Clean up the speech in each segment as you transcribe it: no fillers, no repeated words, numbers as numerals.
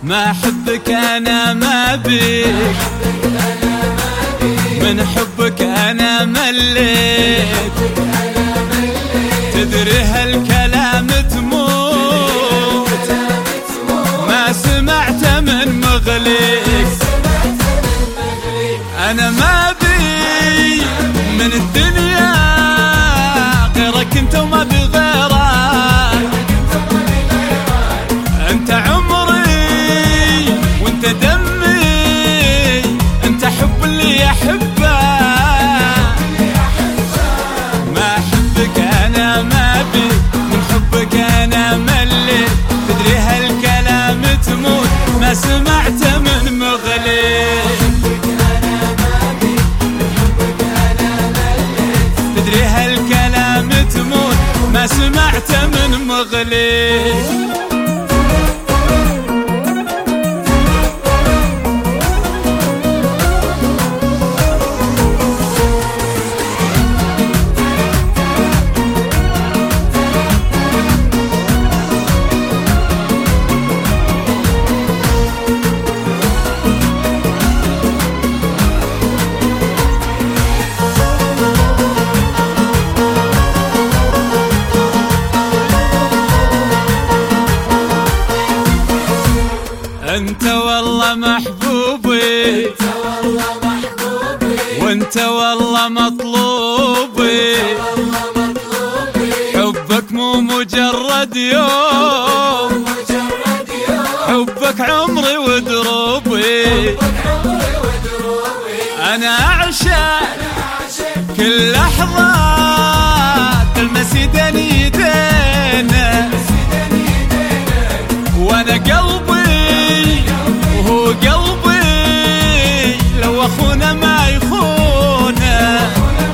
ما أحبك أنا ما بيك، من حبك أنا مليت، تدري هالكلام تموت، ما سمعت من مغليك. أنا ما بي من الدنيا غيرك أنت وما بي غيرك، أنت عمري وأنت دمي، أنت حب اللي أحبه، ما أحبك أنا ما بي، من حبك أنا مليت، تدري هالكلام تموت، ما سمعت من مغليك. تدري هالكلام تموت، ما سمعت من مغليك. انت والله محبوبي، وانت والله مطلوبي، حبك مو مجرد يوم، حبك عمري ودروبي، انا اعشق كل لحظة تلمس يدني يدينا، وانا قلبي وهو قلبي، لو اخونا ما يخونه،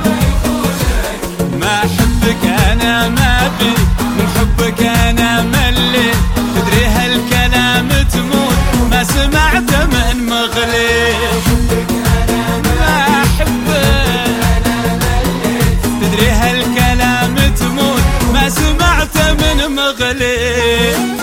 ما احبك انا ما بي، من حبك انا مليت، تدري هالكلام تموت، ما سمعت من مغليك. ما احبك تدري هالكلام تموت، ما سمعت من مغليك.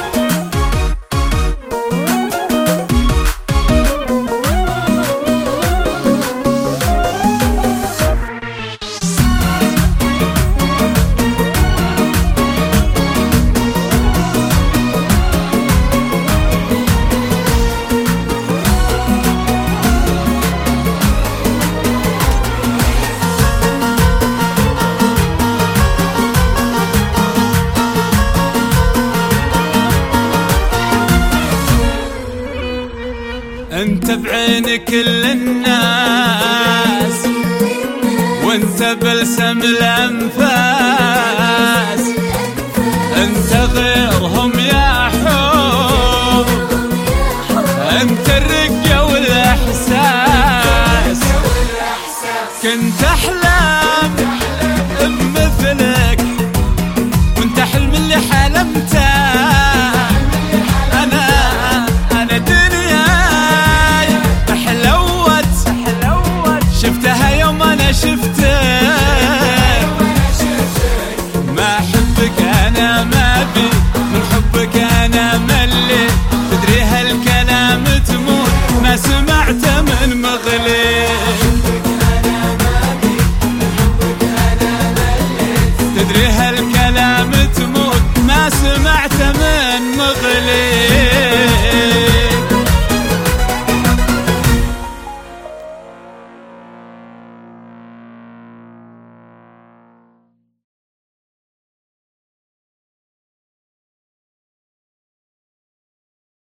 انت بعين كل الناس، وانت بلسم الانفاس،